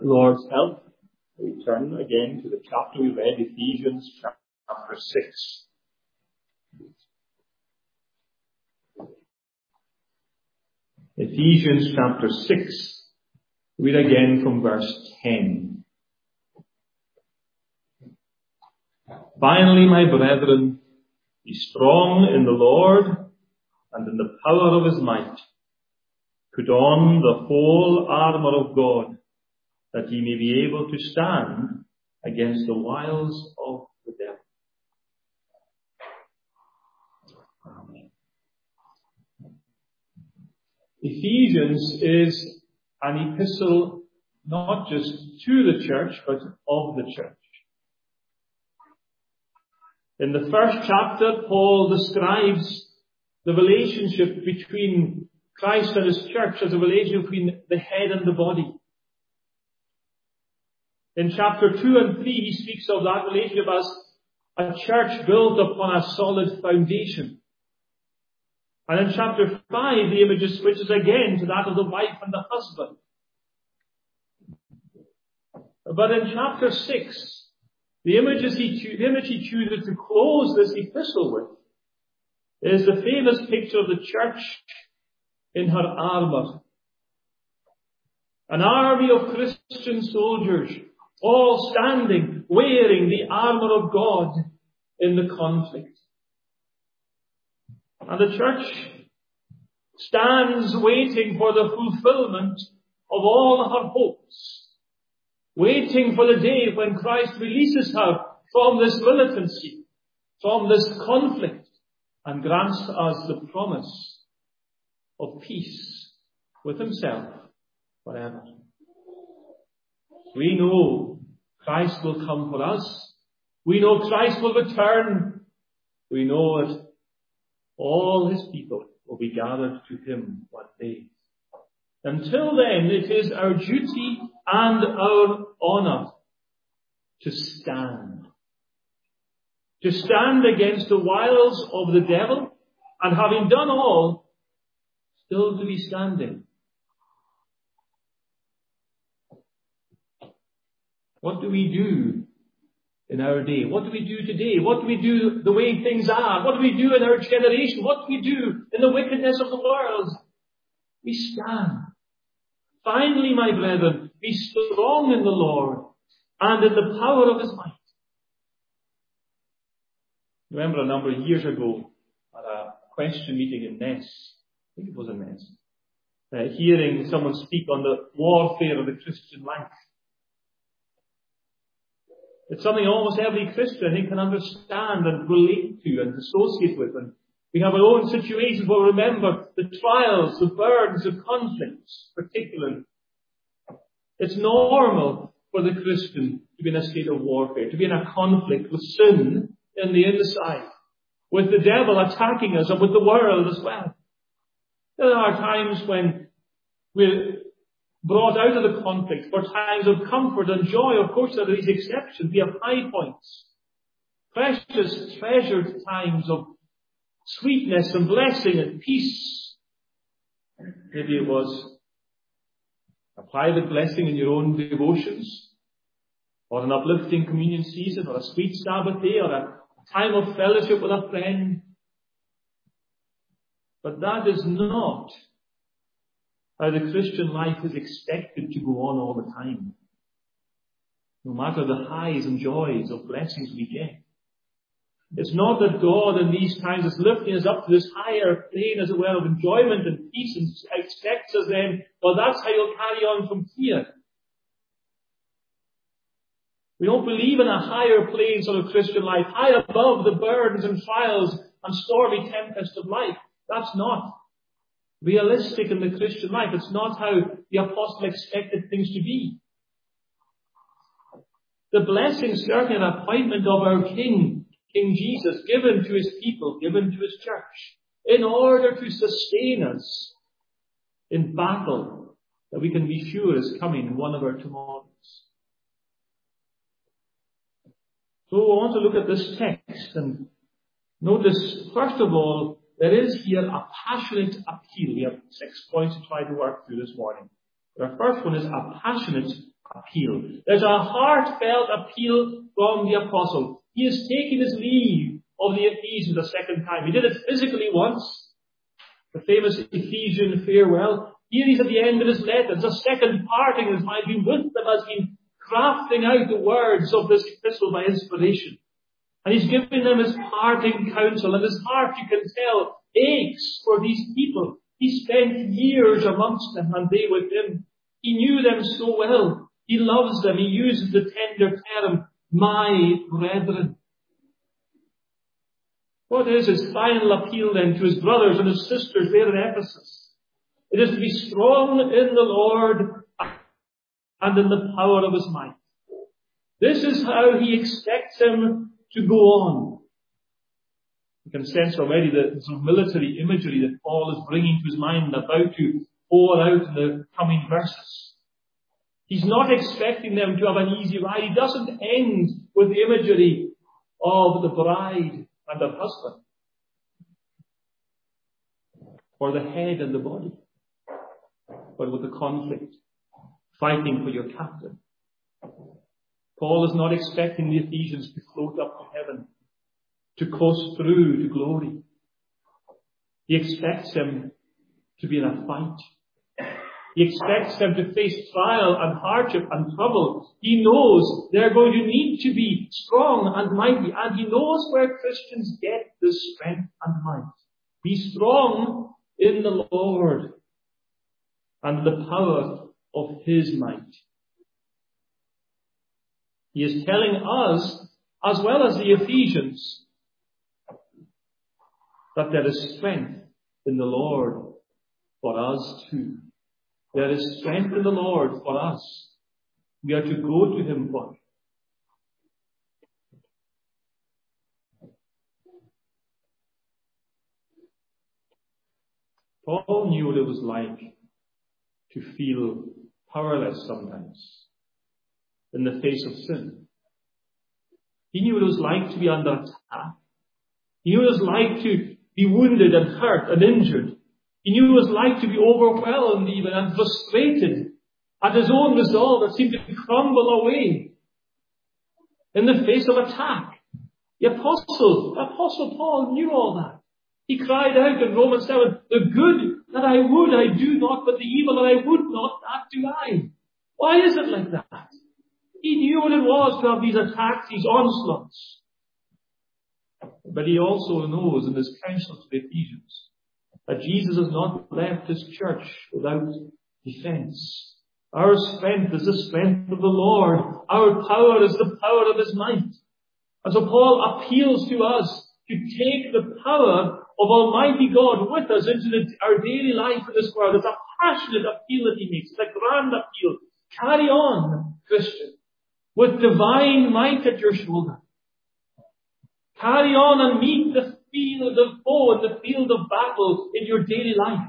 Lord's help, we turn again to the chapter we read, Ephesians chapter 6. Ephesians chapter 6, read again from verse 10. Finally, my brethren, be strong in the Lord and in the power of his might. Put on the whole armour of God, that ye may be able to stand against the wiles of the devil. Amen. Ephesians is an epistle not just to the church, but of the church. In the first chapter, Paul describes the relationship between Christ and his church as a relationship between the head and the body. In chapter 2 and 3, he speaks of that relationship as a church built upon a solid foundation. And in chapter 5, the image switches again to that of the wife and the husband. But in chapter 6, the image he chooses to close this epistle with is the famous picture of the church in her armour. An army of Christian soldiers, all standing, wearing the armour of God in the conflict. And the church stands waiting for the fulfillment of all her hopes, waiting for the day when Christ releases her from this militancy, from this conflict, and grants us the promise of peace with himself forever. We know Christ will come for us. We know Christ will return. We know that all his people will be gathered to him one day. Until then, it is our duty and our honour to stand. To stand against the wiles of the devil, and having done all, still to be standing. What do we do in our day? What do we do today? What do we do the way things are? What do we do in our generation? What do we do in the wickedness of the world? We stand. Finally, my brethren, be strong in the Lord and in the power of his might. Remember a number of years ago at a question meeting in Ness, I think it was in Ness, hearing someone speak on the warfare of the Christian life. It's something almost every Christian, I think, can understand and relate to and associate with. And we have our own situations where we remember the trials, the burdens, the conflicts, particularly. It's normal for the Christian to be in a state of warfare, to be in a conflict with sin in the inside, with the devil attacking us and with the world as well. There are times when we're brought out of the conflict for times of comfort and joy. Of course, there are these exceptions. We have high points, precious, treasured times of sweetness and blessing and peace. Maybe it was a private blessing in your own devotions, or an uplifting communion season, or a sweet Sabbath day, or a time of fellowship with a friend. But that is not how the Christian life is expected to go on all the time. No matter the highs and joys of blessings we get. It's not that God in these times is lifting us up to this higher plane, as it were, of enjoyment and peace, and expects us then, well, that's how you'll carry on from here. We don't believe in a higher plane sort of Christian life, high above the burdens and trials and stormy tempest of life. That's not realistic in the Christian life. It's not how the apostle expected things to be. The blessing, certainly an appointment of our King Jesus, given to his people, given to his church, in order to sustain us in battle that we can be sure is coming in one of our tomorrows. So we want to look at this text and notice, first of all, there is here a passionate appeal. We have 6 points to try to work through this morning. Our first one is a passionate appeal. There's a heartfelt appeal from the apostle. He has taken his leave of the Ephesians a second time. He did it physically once, the famous Ephesian farewell. Here he's at the end of his letter. It's a second parting in his mind. He's been with them as he's crafting out the words of this epistle by inspiration. And he's giving them his parting counsel, and his heart, you can tell, aches for these people. He spent years amongst them, and they with him. He knew them so well. He loves them. He uses the tender term, my brethren. What is his final appeal then to his brothers and his sisters there in Ephesus? It is to be strong in the Lord and in the power of his might. This is how he expects them to go on. You can sense already the sort of military imagery that Paul is bringing to his mind and about to pour out in the coming verses. He's not expecting them to have an easy ride. He doesn't end with the imagery of the bride and her husband, or the head and the body, but with the conflict, fighting for your captain. Paul is not expecting the Ephesians to float up to heaven, to coast through to glory. He expects them to be in a fight. He expects them to face trial and hardship and trouble. He knows they're going to need to be strong and mighty, and he knows where Christians get this strength and might. Be strong in the Lord and the power of his might. He is telling us, as well as the Ephesians, that there is strength in the Lord for us too. There is strength in the Lord for us. We are to go to him for it. Paul knew what it was like to feel powerless sometimes in the face of sin. He knew what it was like to be under attack. He knew what it was like to be wounded and hurt and injured. He knew what it was like to be overwhelmed even and frustrated at his own resolve that seemed to crumble away in the face of attack. The Apostle Paul knew all that. He cried out in Romans 7, the good that I would, I do not, but the evil that I would not, that do I. Why is it like that? He knew what it was to have these attacks, these onslaughts. But he also knows in his counsel to the Ephesians that Jesus has not left his church without defense. Our strength is the strength of the Lord. Our power is the power of his might. And so Paul appeals to us to take the power of Almighty God with us into our daily life in this world. It's a passionate appeal that he makes. It's a grand appeal. Carry on, Christian, with divine might at your shoulder. Carry on and meet the foe in the field of battle in your daily life.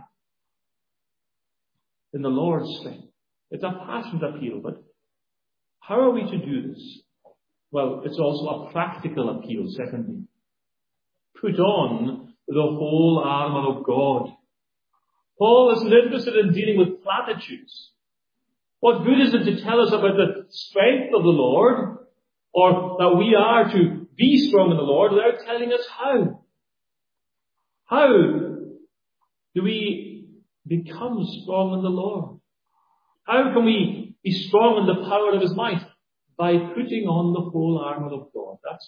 In the Lord's strength. It's a passionate appeal, but how are we to do this? Well, it's also a practical appeal, secondly. Put on the whole armour of God. Paul isn't interested in dealing with platitudes. What good is it to tell us about the strength of the Lord, or that we are to be strong in the Lord, without telling us how? How do we become strong in the Lord? How can we be strong in the power of his might? By putting on the whole armour of God. That's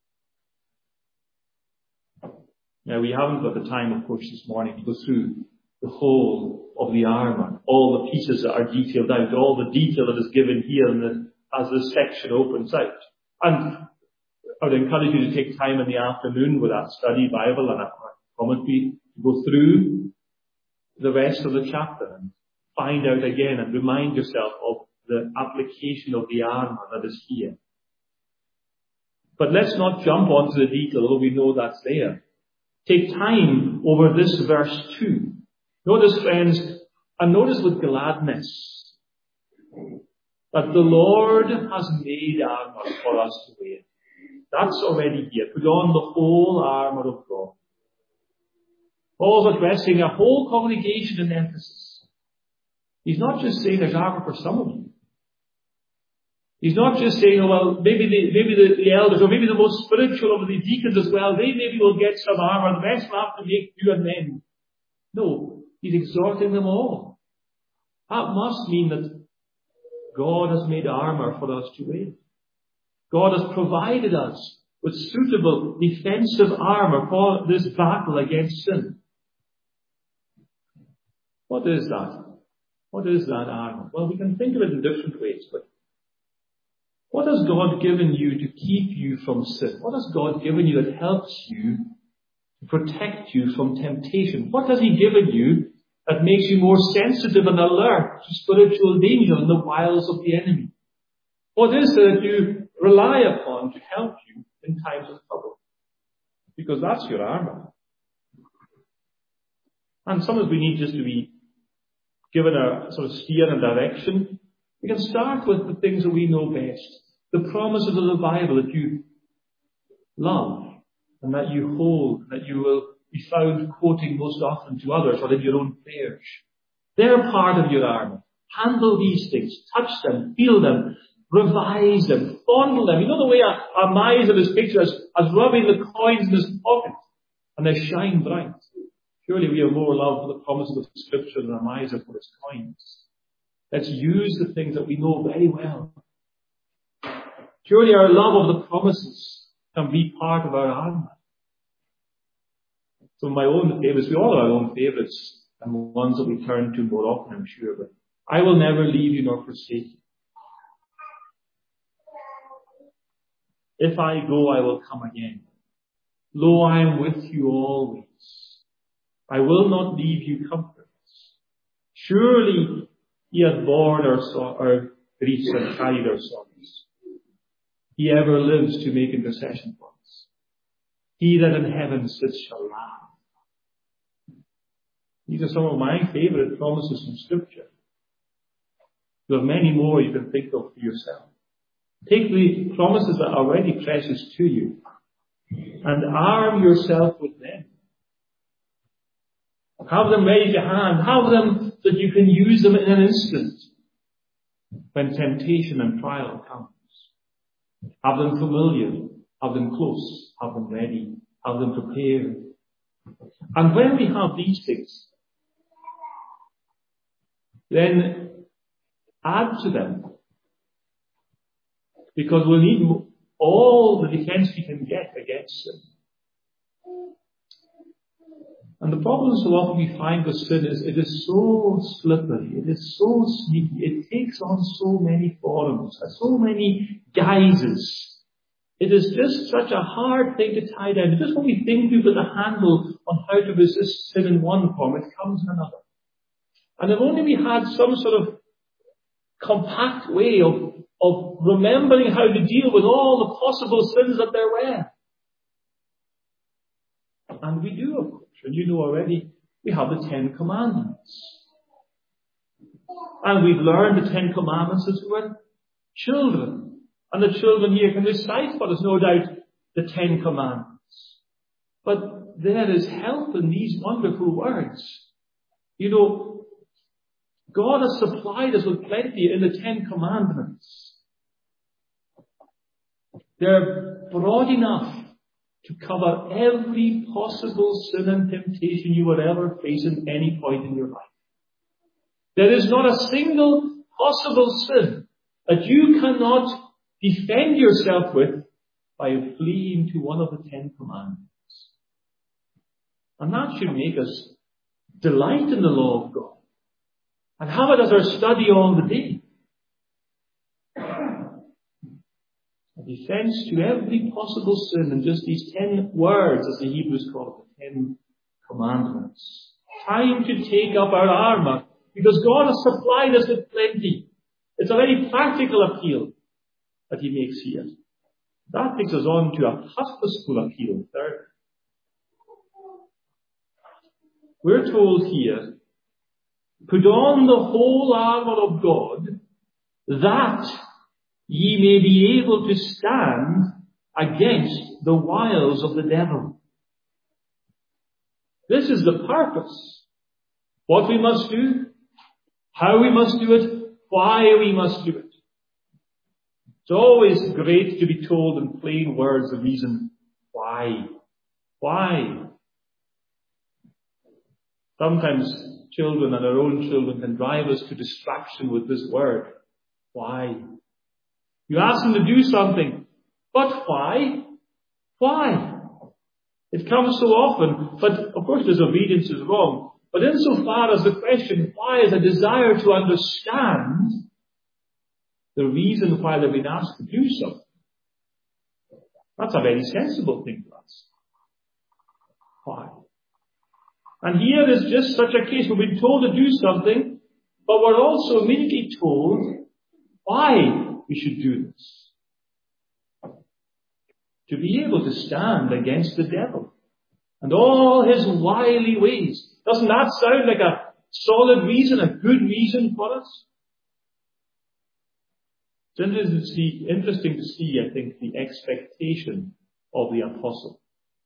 how. Now, we haven't got the time, of course, this morning to go through the whole of the armour, all the pieces that are detailed out, all the detail that is given here as this section opens out. And I would encourage you to take time in the afternoon with that study Bible and a commentary to go through the rest of the chapter and find out again and remind yourself of the application of the armour that is here. But let's not jump onto the detail, although we know that's there. Take time over this verse 2. Notice, friends, and notice with gladness that the Lord has made armour for us to wear. That's already here. Put on the whole armour of God. Paul's addressing a whole congregation in Ephesus. He's not just saying there's armour for some of you. He's not just saying, oh, well, maybe the elders, or maybe the most spiritual of the deacons as well, they maybe will get some armor, the rest will have to make do and mend. No, he's exhorting them all. That must mean that God has made armor for us to wear. God has provided us with suitable defensive armor for this battle against sin. What is that? What is that armor? Well, we can think of it in different ways, but what has God given you to keep you from sin? What has God given you that helps you to protect you from temptation? What has He given you that makes you more sensitive and alert to spiritual danger and the wiles of the enemy? What is it that you rely upon to help you in times of trouble? Because that's your armor. And sometimes we need just to be given a sort of steer and direction. We can start with the things that we know best. The promises of the Bible that you love and that you hold, that you will be found quoting most often to others or in your own prayers. They're part of your armor. Handle these things. Touch them. Feel them. Revise them. Fondle them. You know the way a miser is pictured as rubbing the coins in his pocket and they shine bright. Surely we have more love for the promises of Scripture than a miser for his coins. Let's use the things that we know very well. Surely our love of the promises can be part of our armor. So my own favourites, we all have our own favourites and ones that we turn to more often, I'm sure. But I will never leave you nor forsake you. If I go, I will come again. Lo, I am with you always. I will not leave you comfortless. Surely He hath borne our griefs and carried our sorrows. He ever lives to make intercession for us. He that in heaven sits shall laugh. These are some of my favourite promises from Scripture. You have many more you can think of for yourself. Take the promises that are already precious to you and arm yourself with them. Have them ready to hand. Have them so that you can use them in an instant when temptation and trial comes. Have them familiar. Have them close. Have them ready. Have them prepared. And when we have these things, then add to them. Because we'll need all the defense we can get against sin. And the problem so often we find with sin is it is so slippery, it is so sneaky, it takes on so many forms, so many guises. It is just such a hard thing to tie down. Just when we think we've got a handle on how to resist sin in one form, it comes in another. And if only we had some sort of compact way of remembering how to deal with all the possible sins that there were. And we do, of course. And you know already, we have the 10 Commandments. And we've learned the 10 Commandments as we're children. And the children here can recite for us, no doubt, the 10 Commandments. But there is help in these wonderful words. You know, God has supplied us with plenty in the 10 Commandments. They're broad enough to cover every possible sin and temptation you would ever face at any point in your life. There is not a single possible sin that you cannot defend yourself with by fleeing to one of the 10 Commandments. And that should make us delight in the law of God and have it as our study all the day. A defense to every possible sin in just these 10 words, as the Hebrews call it, the 10 Commandments. Time to take up our armour, because God has supplied us with plenty. It's a very practical appeal that He makes here. That takes us on to a purposeful appeal. Third, we're told here, put on the whole armour of God, that ye may be able to stand against the wiles of the devil. This is the purpose. What we must do, how we must do it, why we must do it. It's always great to be told in plain words the reason why. Why? Sometimes children and our own children can drive us to distraction with this word. Why? You ask them to do something, but why? Why? It comes so often, but of course disobedience is wrong. But insofar as the question why is a desire to understand the reason why they've been asked to do something, that's a very sensible thing to ask. Why? And here is just such a case. We've been told to do something, but we're also immediately told why we should do this. To be able to stand against the devil and all his wily ways. Doesn't that sound like a solid reason, a good reason for us? It's interesting to see, I think, the expectation of the apostle.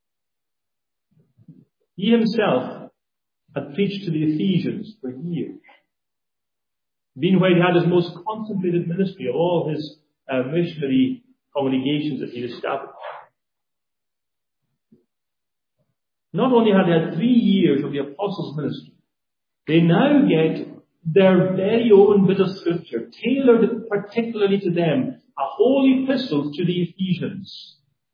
He himself had preached to the Ephesians for years. Meanwhile, he had his most concentrated ministry of all his missionary congregations that he established. Not only had they had 3 years of the apostles' ministry, they now get their very own bit of scripture, tailored particularly to them, a whole epistle to the Ephesians.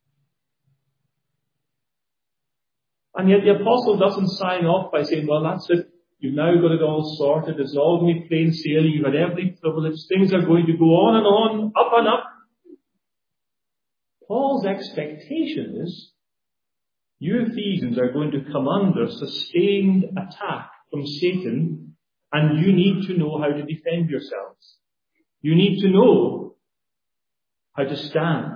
And yet the apostle doesn't sign off by saying, well, that's it. You've now got it all sorted. It's all going to be plain sailing. You've had every privilege. Things are going to go on and on, up and up. Paul's expectation is, you Ephesians are going to come under sustained attack from Satan, and you need to know how to defend yourselves. You need to know how to stand.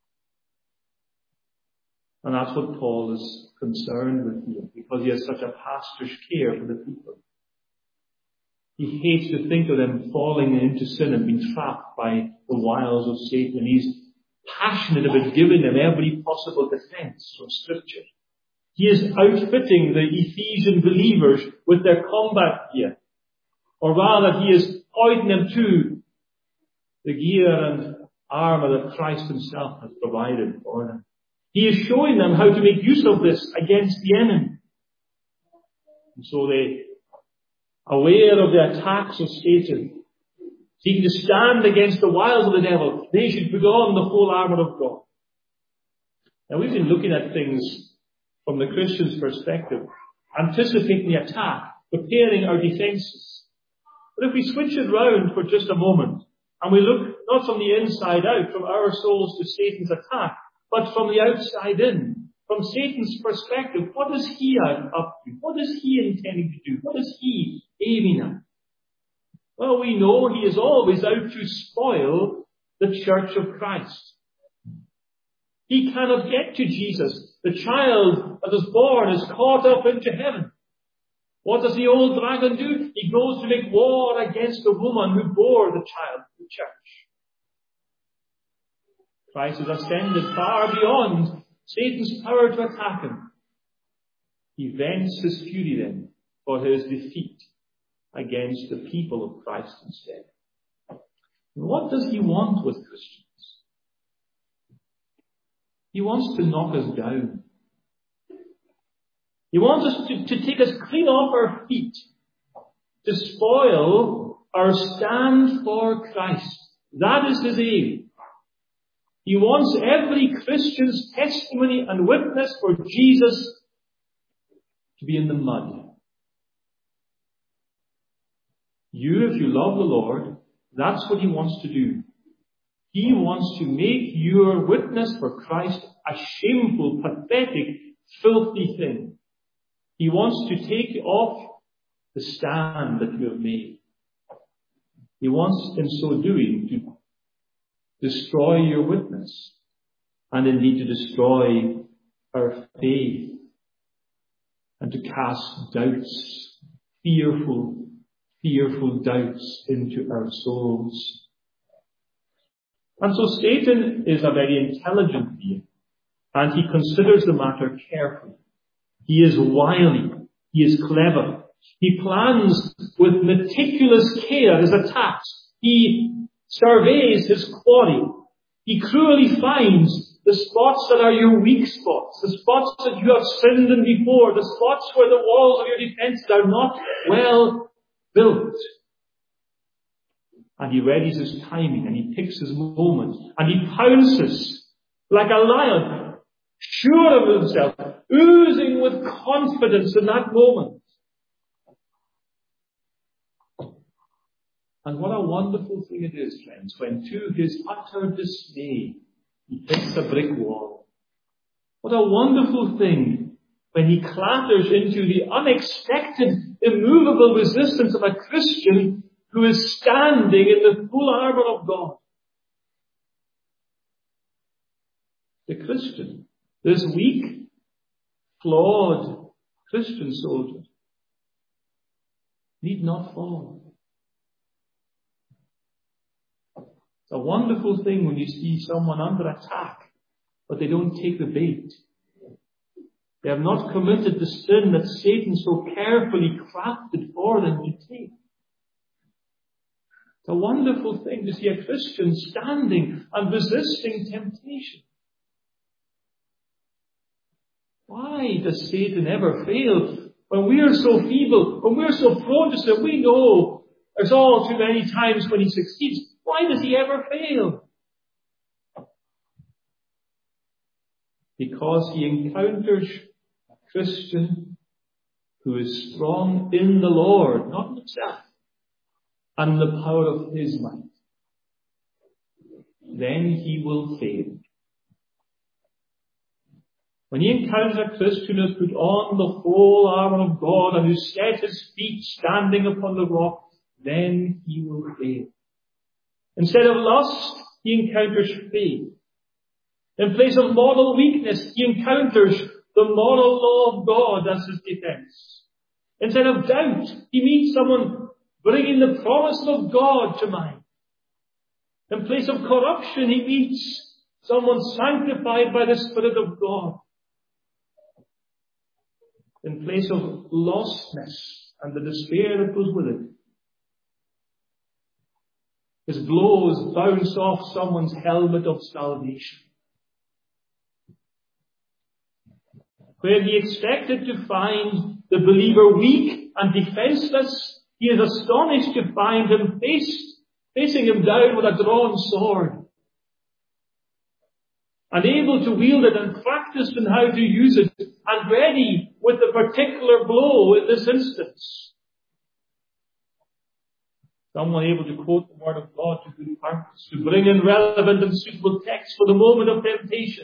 And that's what Paul is concerned with here, because he has such a pastor's care for the people. He hates to think of them falling into sin and being trapped by the wiles of Satan. He's passionate about giving them every possible defense from Scripture. He is outfitting the Ephesian believers with their combat gear. Or rather, he is pointing them to the gear and armour that Christ himself has provided for them. He is showing them how to make use of this against the enemy. And so they, aware of the attacks of Satan, seeking to stand against the wiles of the devil, they should put on the full armour of God. Now we've been looking at things from the Christian's perspective, anticipating the attack, preparing our defences. But if we switch it round for just a moment, and we look not from the inside out, from our souls to Satan's attack, but from the outside in, from Satan's perspective, what is he up to? What is he intending to do? What is he aiming at? Well, we know he is always out to spoil the church of Christ. He cannot get to Jesus. The child that is born is caught up into heaven. What does the old dragon do? He goes to make war against the woman who bore the child, the church. Christ has ascended far beyond Satan's power to attack him. He vents his fury then for his defeat against the people of Christ instead. And what does he want with Christians? He wants to knock us down. He wants us to take us clean off our feet, to spoil our stand for Christ. That is his aim. He wants every Christian's testimony and witness for Jesus to be in the mud. You, if you love the Lord, that's what he wants to do. He wants to make your witness for Christ a shameful, pathetic, filthy thing. He wants to take off the stand that you have made. He wants, in so doing, to destroy your witness, and indeed to destroy our faith, and to cast doubts, fearful doubts into our souls. And so Satan is a very intelligent being, and he considers the matter carefully. He is wily. He is clever. He plans with meticulous care his attacks. He surveys his quarry. He cruelly finds the spots that are your weak spots, the spots that you have sinned in before, the spots where the walls of your defenses are not well built. And he readies his timing, and he picks his moment, and he pounces like a lion, sure of himself, oozing with confidence in that moment. And what a wonderful thing it is, friends, when to his utter dismay, he hits a brick wall. What a wonderful thing when he clatters into the unexpected, immovable resistance of a Christian who is standing in the full armour of God. The Christian, this weak, flawed Christian soldier, need not fall. It's a wonderful thing when you see someone under attack, but they don't take the bait. They have not committed the sin that Satan so carefully crafted for them to take. It's a wonderful thing to see a Christian standing and resisting temptation. Why does Satan ever fail? When we are so feeble, when we're so prone to sin, we know there's all too many times when he succeeds. Why does he ever fail? Because he encounters a Christian who is strong in the Lord, not in himself, and the power of his might. Then he will fail. When he encounters a Christian who has put on the whole armour of God and who set his feet standing upon the rock, then he will fail. Instead of lust, he encounters faith. In place of moral weakness, he encounters the moral law of God as his defense. Instead of doubt, he meets someone bringing the promise of God to mind. In place of corruption, he meets someone sanctified by the Spirit of God. In place of lostness and the despair that goes with it, his blows bounce off someone's helmet of salvation. Where he expected to find the believer weak and defenseless, he is astonished to find him facing him down with a drawn sword, and able to wield it and practiced in how to use it, and ready with the particular blow in this instance. Someone able to quote the word of God to good purpose, to bring in relevant and suitable text for the moment of temptation.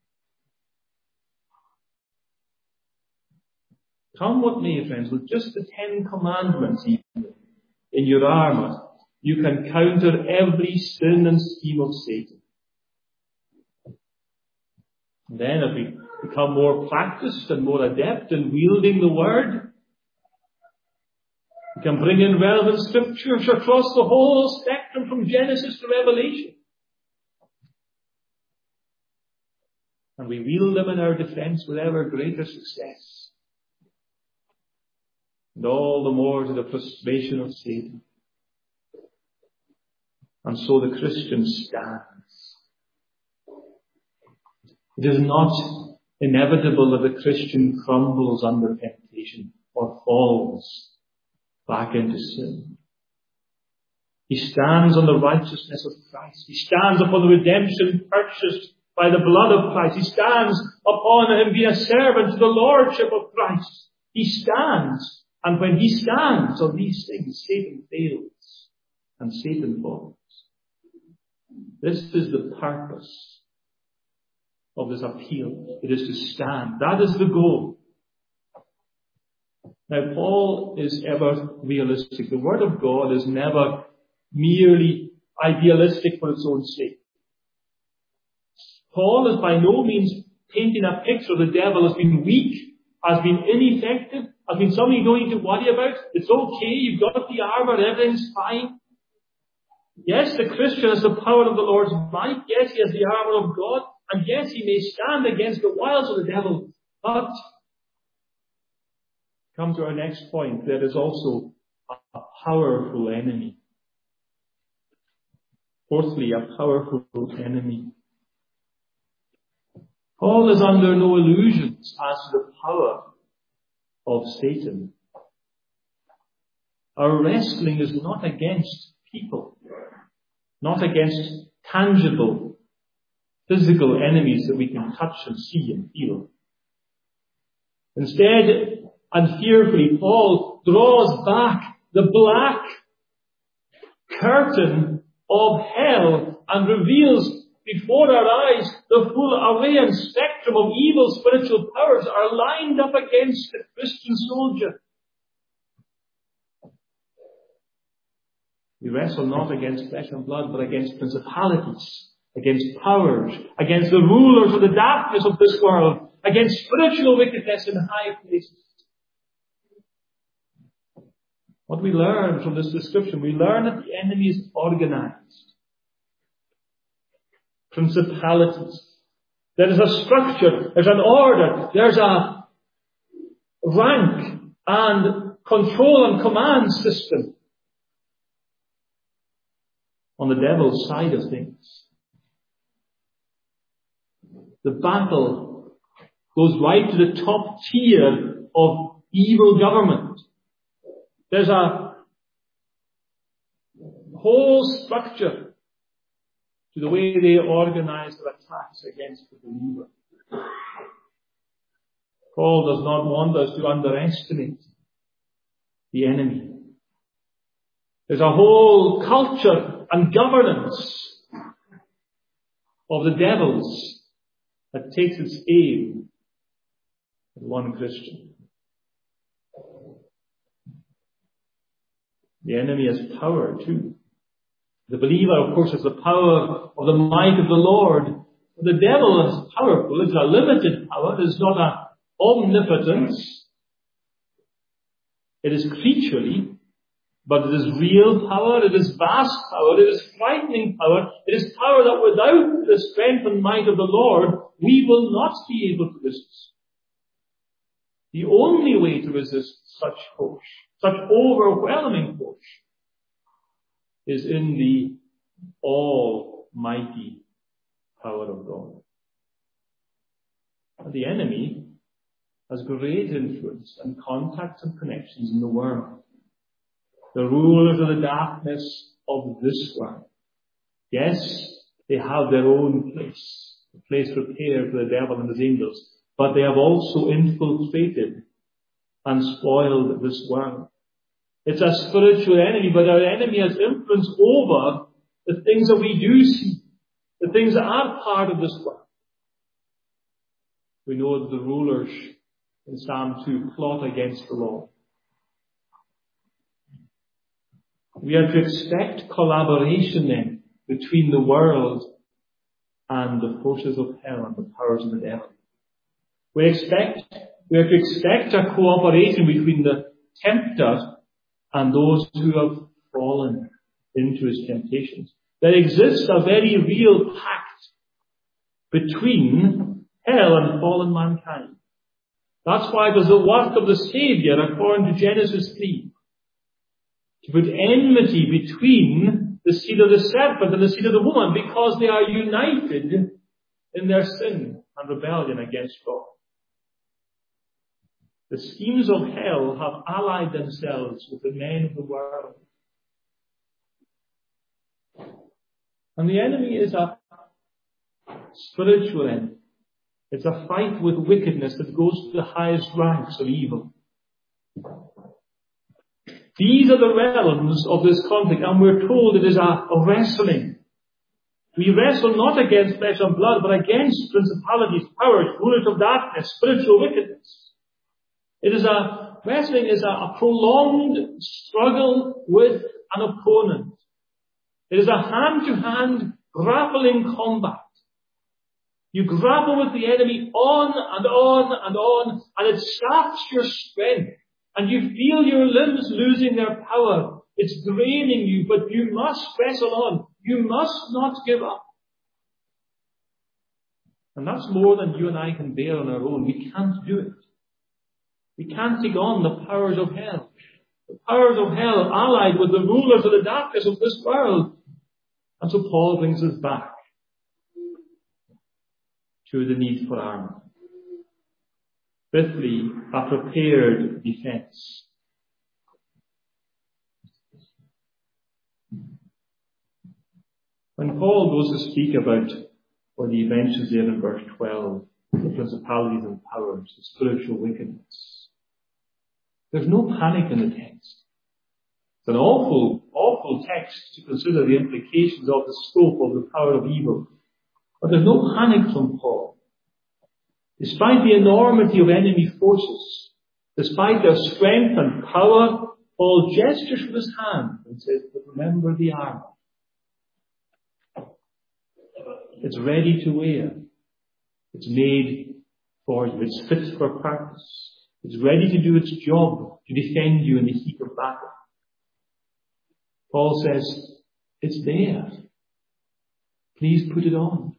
Come what may, friends, with just the 10 commandments even in your armour, you can counter every sin and scheme of Satan. And then if we become more practiced and more adept in wielding the word, we can bring in relevant scriptures across the whole spectrum from Genesis to Revelation. And we wield them in our defense with ever greater success. And all the more to the frustration of Satan. And so the Christian stands. It is not inevitable that the Christian crumbles under temptation or falls back into sin. He stands on the righteousness of Christ. He stands upon the redemption purchased by the blood of Christ. He stands upon him being a servant to the lordship of Christ. He stands. And when he stands on these things, Satan fails and Satan falls. This is the purpose of this appeal. It is to stand. That is the goal. Now, Paul is ever realistic. The Word of God is never merely idealistic for its own sake. Paul is by no means painting a picture of the devil as being weak, as being ineffective, as being something you don't need to worry about. It's okay, you've got the armour, everything's fine. Yes, the Christian has the power of the Lord's might. Yes, he has the armour of God. And yes, he may stand against the wiles of the devil. But, come to our next point, there is also a powerful enemy. Fourthly, a powerful enemy. Paul is under no illusions as to the power of Satan. Our wrestling is not against people, not against tangible, physical enemies that we can touch and see and feel. Instead, and fearfully, Paul draws back the black curtain of hell and reveals before our eyes the full array and spectrum of evil spiritual powers are lined up against the Christian soldier. We wrestle not against flesh and blood, but against principalities, against powers, against the rulers of the darkness of this world, against spiritual wickedness in high places. What we learn from this description, we learn that the enemy is organized. Principalities. There is a structure, there's an order, there's a rank and control and command system on the devil's side of things. The battle goes right to the top tier of evil government. There's a whole structure to the way they organize their attacks against the believer. Paul does not want us to underestimate the enemy. There's a whole culture and governance of the devils that takes its aim at one Christian. The enemy has power too. The believer, of course, has the power of the might of the Lord. The devil is powerful. It's a limited power. It is not an omnipotence. It is creaturely, but it is real power. It is vast power. It is frightening power. It is power that without the strength and might of the Lord, we will not be able to resist. The only way to resist such force, such overwhelming force, is in the almighty power of God. And the enemy has great influence and contacts and connections in the world. The rulers of the darkness of this world. Yes, they have their own place, a place prepared for the devil and his angels, but they have also infiltrated and spoiled this world. It's a spiritual enemy, but our enemy has influence over the things that we do see, the things that are part of this world. We know that the rulers in Psalm 2 plot against the Lord. We are to expect collaboration then between the world and the forces of hell and the powers of the devil. We are to expect a cooperation between the tempter and those who have fallen into his temptations. There exists a very real pact between hell and fallen mankind. That's why it was the work of the Saviour, according to Genesis 3, to put enmity between the seed of the serpent and the seed of the woman, because they are united in their sin and rebellion against God. The schemes of hell have allied themselves with the men of the world. And the enemy is a spiritual enemy. It's a fight with wickedness that goes to the highest ranks of evil. These are the realms of this conflict, and we're told it is a wrestling. We wrestle not against flesh and blood, but against principalities, powers, rulers of darkness, spiritual wickedness. Wrestling is a prolonged struggle with an opponent. It is a hand-to-hand grappling combat. You grapple with the enemy on and on and on, and it saps your strength, and you feel your limbs losing their power. It's draining you, but you must wrestle on. You must not give up. And that's more than you and I can bear on our own. We can't do it. We can't take on the powers of hell. The powers of hell allied with the rulers of the darkness of this world. And so Paul brings us back to the need for armour. Fifthly, a prepared defence. When Paul goes to speak about what he mentions there in verse 12, the principalities and powers, the spiritual wickedness, there's no panic in the text. It's an awful text to consider the implications of the scope of the power of evil. But there's no panic from Paul. Despite the enormity of enemy forces, despite their strength and power, Paul gestures with his hand and says, but remember the armour. It's ready to wear. It's made for you. It's fit for purpose. It's ready to do its job to defend you in the heat of battle. Paul says, it's there. Please put it on.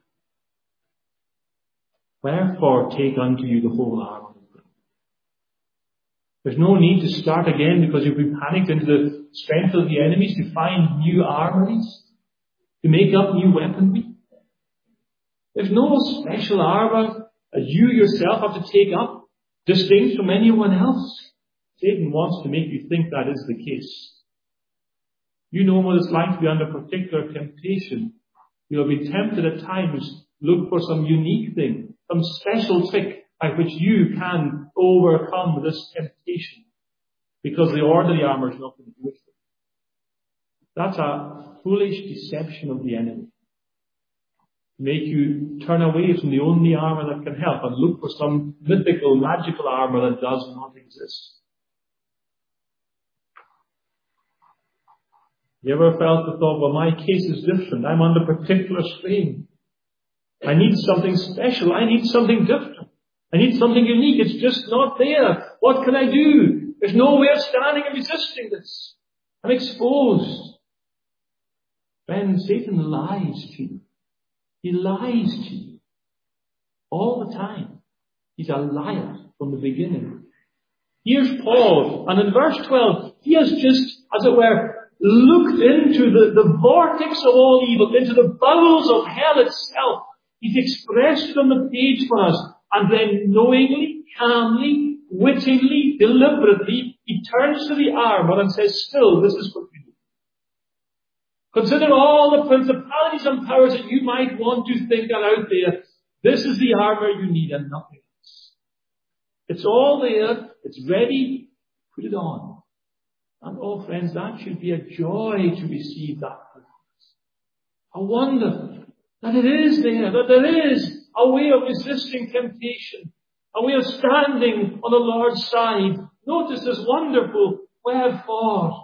Wherefore take unto you the whole armour of God. There's no need to start again because you've been panicked into the strength of the enemies to find new armories, to make up new weaponry. There's no special armour that you yourself have to take up, distinct from anyone else. Satan wants to make you think that is the case. You know what it's like to be under particular temptation. You'll be tempted at times to look for some unique thing, some special trick by which you can overcome this temptation, because the ordinary armour is not going to do it. That's a foolish deception of the enemy. Make you turn away from the only armour that can help and look for some mythical, magical armour that does not exist. You ever felt the thought, well, my case is different. I'm under particular strain. I need something special. I need something different. I need something unique. It's just not there. What can I do? There's no way of standing and resisting this. I'm exposed. Friends, Satan lies to you. He lies to you all the time. He's a liar from the beginning. Here's Paul, and in verse 12, he has just, as it were, looked into the vortex of all evil, into the bowels of hell itself. He's expressed it on the page for us, and then knowingly, calmly, wittingly, deliberately, he turns to the armour and says, still, this is what you do. Consider all the principalities and powers that you might want to think are out there. This is the armour you need and nothing else. It's all there. It's ready. Put it on. And oh friends, that should be a joy to receive that from us. A wonder that it is there, that there is a way of resisting temptation, a way of standing on the Lord's side. Notice this wonderful, wherefore.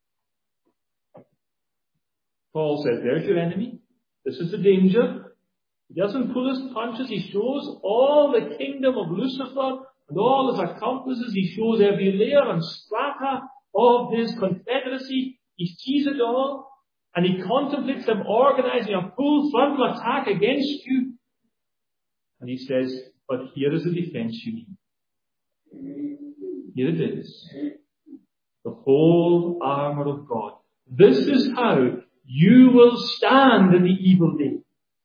Paul says, there's your enemy. This is the danger. He doesn't pull his punches. He shows all the kingdom of Lucifer and all his accomplices. He shows every layer and strata of his confederacy. He sees it all. And he contemplates them organizing a full frontal attack against you. And he says, but here is the defense you need. Here it is. The whole armor of God. This is how you will stand in the evil day.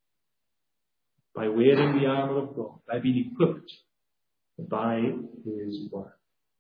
By wearing the armor of God. By being equipped by His word.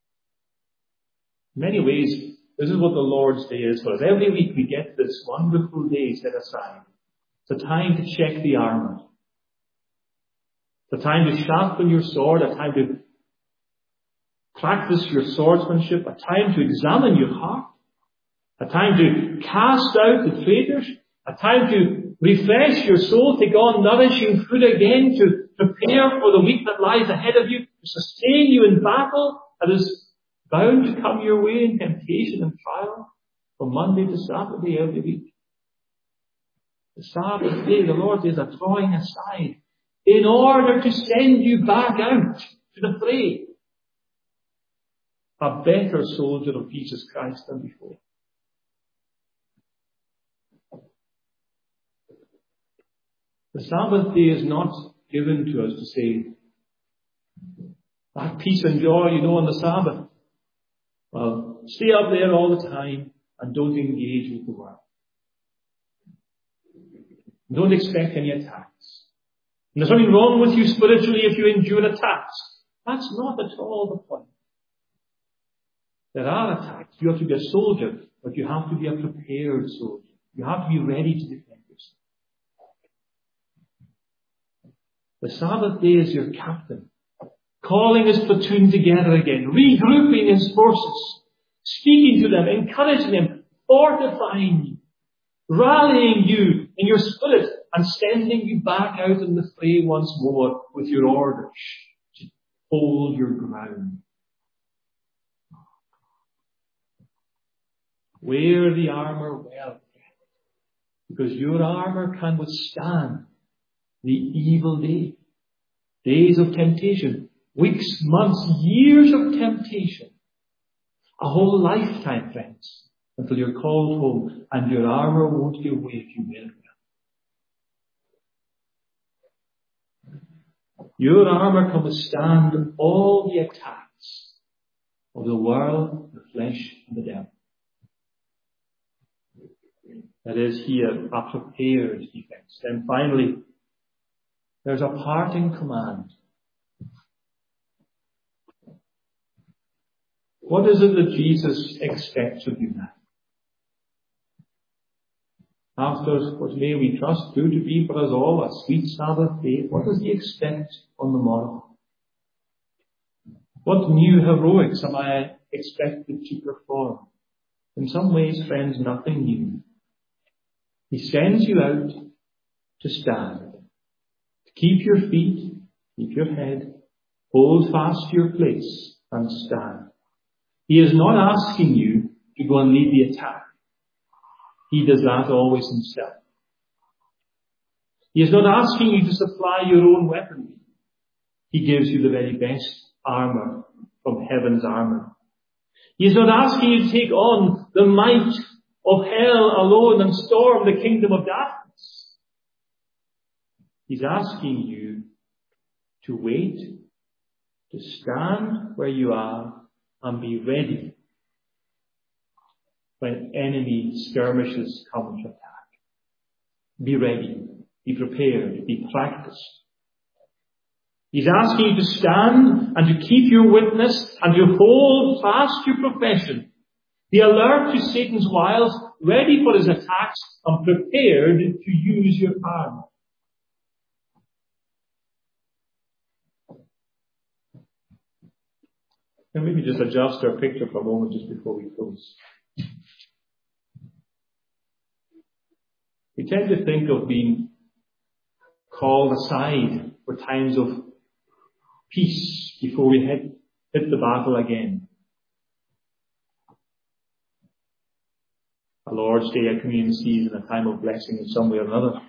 In many ways, this is what the Lord's Day is for us. Every week we get this wonderful day set aside. It's a time to check the armor. It's a time to sharpen your sword, a time to practice your swordsmanship, a time to examine your heart, a time to cast out the traitors, a time to refresh your soul, take on nourishing food again, to prepare for the week that lies ahead of you, to sustain you in battle that is bound to come your way in temptation and trial from Monday to Saturday every week. The Sabbath day, the Lord is a drawing aside in order to send you back out to the fray. A better soldier of Jesus Christ than before. The Sabbath day is not given to us to say, that peace and joy, on the Sabbath. Well, stay up there all the time and don't engage with the world. Don't expect any attacks. And there's nothing wrong with you spiritually if you endure attacks. That's not at all the point. There are attacks. You have to be a soldier, but you have to be a prepared soldier. You have to be ready to defend yourself. The Sabbath day is your captain, calling his platoon together again, regrouping his forces, speaking to them, encouraging them, fortifying you, rallying you in your spirit, and sending you back out in the fray once more with your orders to hold your ground. Wear the armour well, because your armour can withstand the evil day. Days of temptation, weeks, months, years of temptation. A whole lifetime, friends, until you're called home, and your armour won't give way if you wear it well. Your armour can withstand all the attacks of the world, the flesh, and the devil. That is here a prepared defense. Then finally, there's a parting command. What is it that Jesus expects of you now? After what may we trust do to be for us all a sweet Sabbath day, what does he expect on the morrow? What new heroics am I expected to perform? In some ways, friends, nothing new. He sends you out to stand, to keep your feet, keep your head, hold fast your place and stand. He is not asking you to go and lead the attack. He does that always himself. He is not asking you to supply your own weaponry. He gives you the very best armour from heaven's armour. He is not asking you to take on the might of hell alone and storm the kingdom of darkness. He's asking you to wait, to stand where you are and be ready when enemy skirmishes come to attack. Be ready, be prepared, be practiced. He's asking you to stand and to keep your witness and to hold fast your profession. Be alert to Satan's wiles, ready for his attacks, and prepared to use your armor. And maybe just adjust our picture for a moment just before we close. We tend to think of being called aside for times of peace before we hit the battle again. A Lord's Day, a communion season, a time of blessing in some way or another.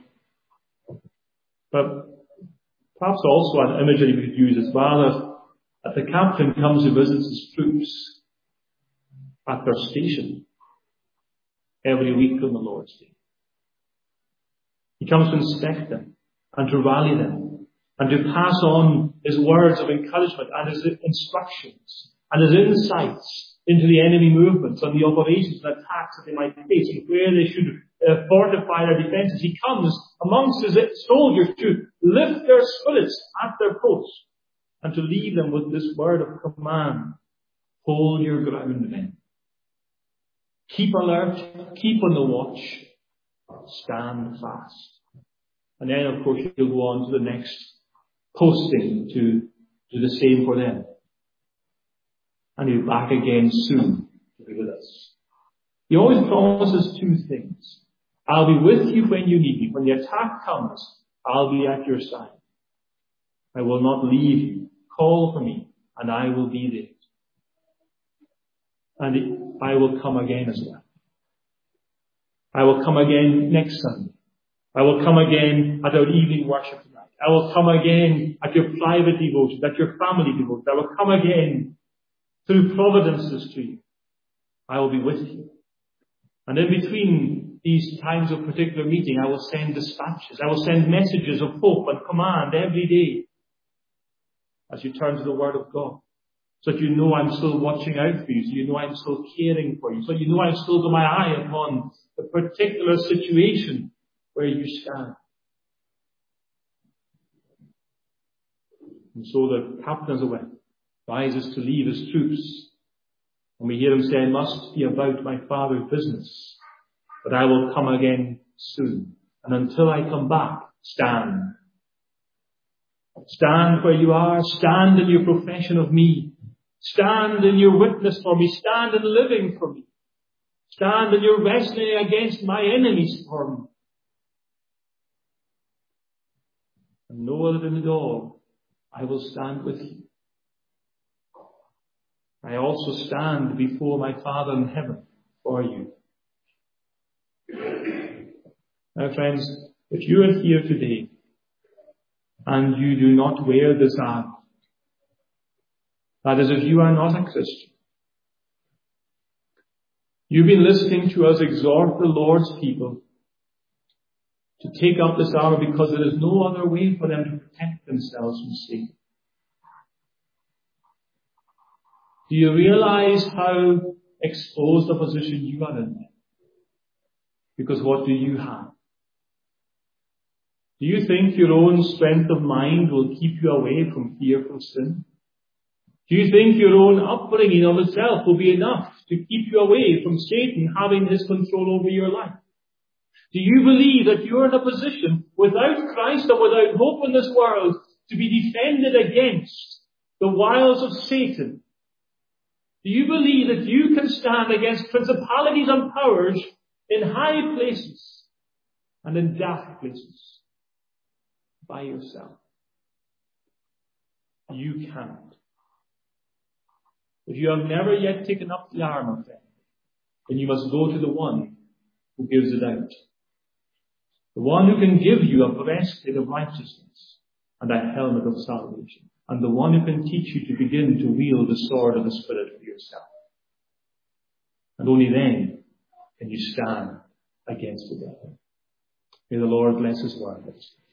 But perhaps also an imagery we could use is rather that the captain comes to visit his troops at their station every week on the Lord's Day. He comes to inspect them and to rally them and to pass on his words of encouragement and his instructions and his insights into the enemy movements and the operations and attacks that they might face and where they should fortify their defences. He comes amongst his soldiers to lift their spirits at their post and to leave them with this word of command. Hold your ground, men. Keep alert, keep on the watch, stand fast. And then, of course, he'll go on to the next posting to do the same for them. And he'll be back again soon to be with us. He always promises two things. I'll be with you when you need me. When the attack comes, I'll be at your side. I will not leave you. Call for me, and I will be there. And I will come again as well. I will come again next Sunday. I will come again at our evening worship tonight. I will come again at your private devotion, at your family devotion. I will come again through providences to you. I will be with you. And in between these times of particular meeting, I will send dispatches. I will send messages of hope and command every day as you turn to the Word of God. So that you know I'm still watching out for you. So you know I'm still caring for you. So you know I've still got my eye upon the particular situation where you stand. And so the captain of the weapon rises to lead his troops. And we hear him say, I must be about my Father's business, but I will come again soon. And until I come back, stand. Stand where you are. Stand in your profession of me. Stand in your witness for me. Stand in living for me. Stand in your wrestling against my enemies for me. And know that in it all, I will stand with you. I also stand before my Father in heaven for you. Now, friends, if you are here today and you do not wear this armor, that is, if you are not a Christian, you've been listening to us exhort the Lord's people to take up this armor because there is no other way for them to protect themselves from Satan. Do you realize how exposed a position you are in? Because what do you have? Do you think your own strength of mind will keep you away from fearful sin? Do you think your own upbringing of itself will be enough to keep you away from Satan having his control over your life? Do you believe that you are in a position without Christ or without hope in this world to be defended against the wiles of Satan? Do you believe that you can stand against principalities and powers in high places and in dark places by yourself? You can't. If you have never yet taken up the armor, then you must go to the one who gives it out. The one who can give you a breastplate of righteousness and a helmet of salvation. And the one who can teach you to begin to wield the sword of the Spirit for yourself. And only then can you stand against the devil. May the Lord bless his word.